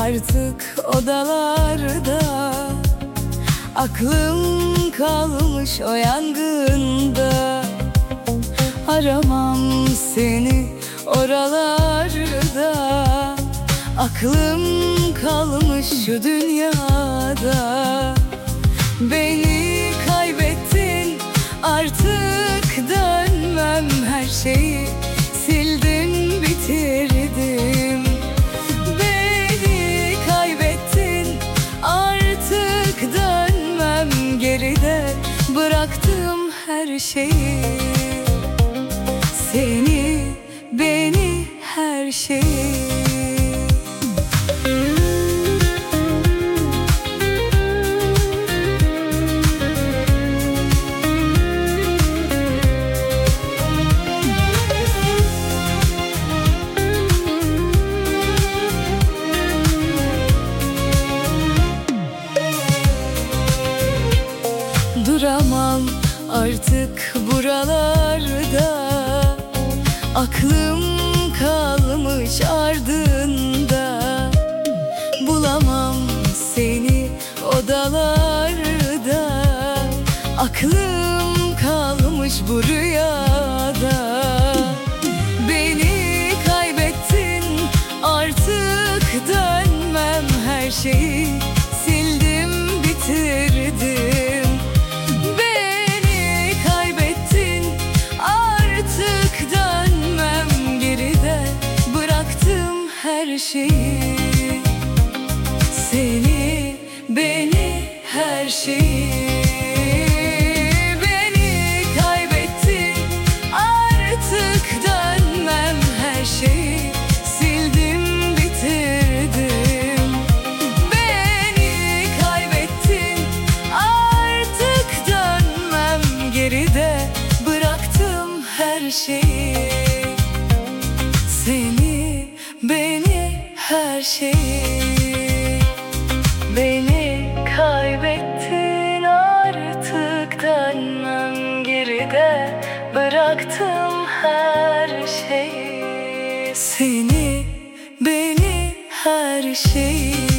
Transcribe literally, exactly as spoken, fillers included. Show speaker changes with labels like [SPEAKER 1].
[SPEAKER 1] artık odalarda. Aklım kalmış o yangında. Aramam seni oralarda. Aklım kalmış şu dünyada. Beni kaybettin, artık dönmem, her şeyi sildim, bitirdim. Beni kaybettin, artık dönmem, geride bıraktım her şeyi. Seni, beni, her şeyi. Duramam artık buralarda. Aklım kalmış ardında. Bulamam seni odalarda. Aklım kalmış bu rüyada. Beni kaybettin, artık dönmem, her şeyi sildim, bitirdim. Beni kaybettin, artık dönmem, geride bıraktım her şeyi. Seni, beni, her şeyi. Beni kaybettin, artık dönmem, her şeyi sildim, bitirdim. Beni kaybettin, artık dönmem, geride bıraktım her şeyi. Seni, beni, her şeyi. Beni kaybettin, artık dönmem, geride bıraktım her şeyi. Seni, beni, her şeyi.